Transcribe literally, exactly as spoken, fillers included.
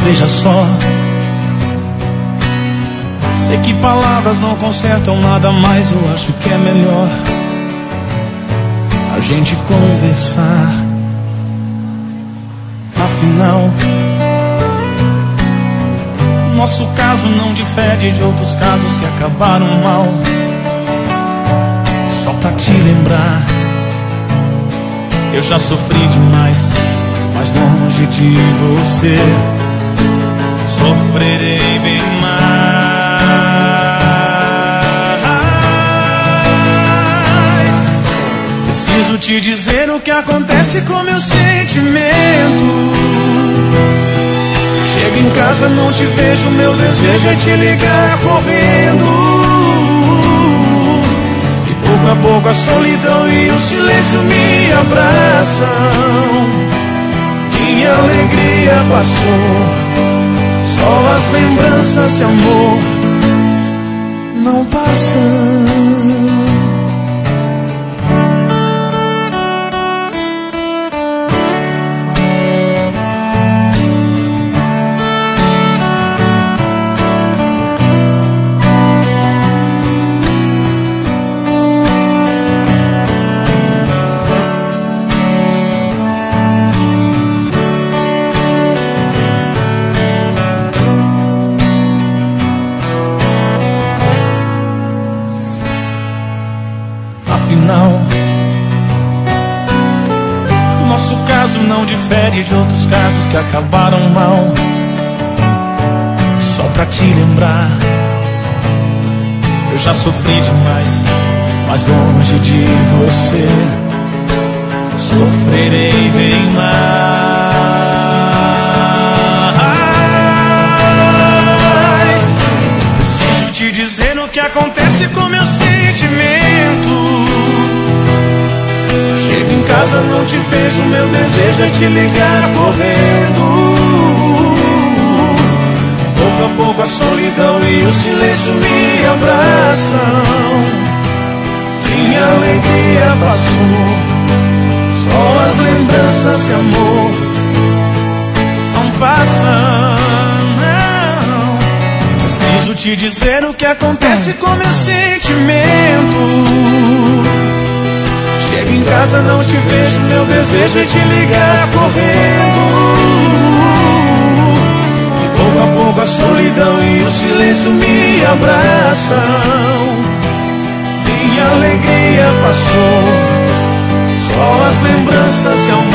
veja só. Sei que palavras não consertam nada, mas eu acho que é melhor a gente conversar. Afinal, nosso caso não difere de outros casos que acabaram mal. Só pra te lembrar, eu já sofri demais, mas longe de você sofrerei bem mais. Preciso te dizer o que acontece com meu sentimento. Chego em casa, não te vejo, meu desejo é te ligar correndo. E pouco a pouco a solidão e o silêncio me abraçam. Minha alegria passou, só as lembranças de amor não passam. Afinal, o nosso caso não difere de outros casos que acabaram mal. Só pra te lembrar, eu já sofri demais, mas longe de você sofrerei bem mais. Preciso te dizer o que acontece com meu sentimento. Chego em casa, não te vejo, meu desejo é te ligar correndo. Pouco a pouco a solidão e o silêncio me abraçam. Minha alegria passou, só as lembranças de amor não passam, não. Preciso te dizer o que acontece com meu sentimento. Chego em casa, não te vejo, meu desejo é te ligar correndo. E pouco a pouco a solidão e o silêncio me abraçam. Minha alegria passou, só as lembranças de amor